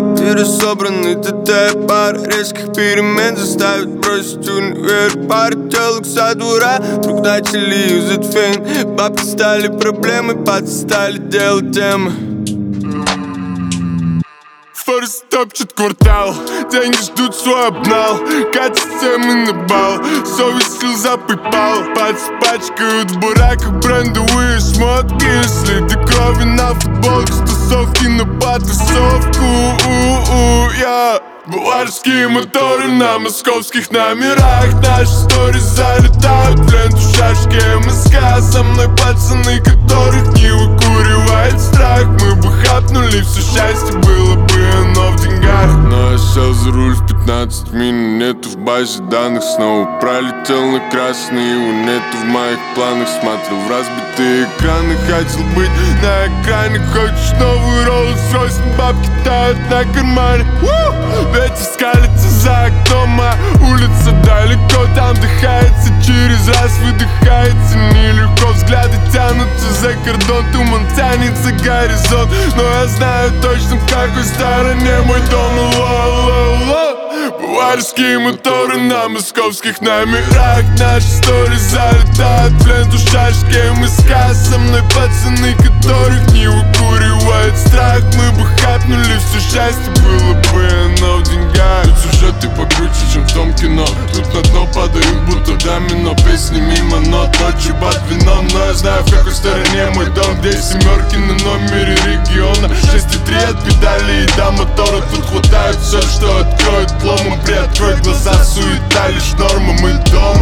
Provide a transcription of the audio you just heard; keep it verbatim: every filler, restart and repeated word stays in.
пересобранный ТТ. Пара резких перемен заставит бросить универ. Пара телок со двора, вдруг начали юзать фейн. Бабки стали проблемой, пацаны стали делать темы. Форс топчет квартал, деньги ждут свой обнал. Катят темы на бал, совесть слеза припал. Пальцы пачкают в бураках брендовые шмотки. Следы крови на футболке, с тусовки на потусовку. Я Баварские моторы на московских номерах. Наши сторис залетают в ленту шашки МСК. Со мной пацаны, которых не выкуривает страх. Мы бы хапнули, все счастье было бы, но в деньгах. Но я сел за руль в пятнадцать минут, нету в базе данных. Снова пролетел на красный, его нету в моих планах. Смотрел в разбитые экраны, хотел быть на экране. Хочешь новый Rolls-Royce, но бабки тают на кармане. Ветер скалится за окном, а улица далеко. Там вдыхается, через раз выдыхается. Нелегко, взгляды тянутся за кордон. Туман тянется горизонт, но я знаю точно, в какой стороне мой дом. Ло-ло-ло. Баварские моторы на московских номерах. Наши сторис залетают в ленту шашки МСК. Со мной пацаны, которых не выкуривает страх. Мы бы хапнули, все счастье было бы, но в деньгах. Тут сюжеты покруче, чем в том кино. Тут на дно падают, будто домино. Песни мимо нот, ночи под вином. Но я знаю, в какой стороне мой дом. Где семерки на номере региона. Шесть и три от педали и до мотора. Тут хватает все, что откроет ломом. Приоткроет глаза, суета лишь норма. Мы дома.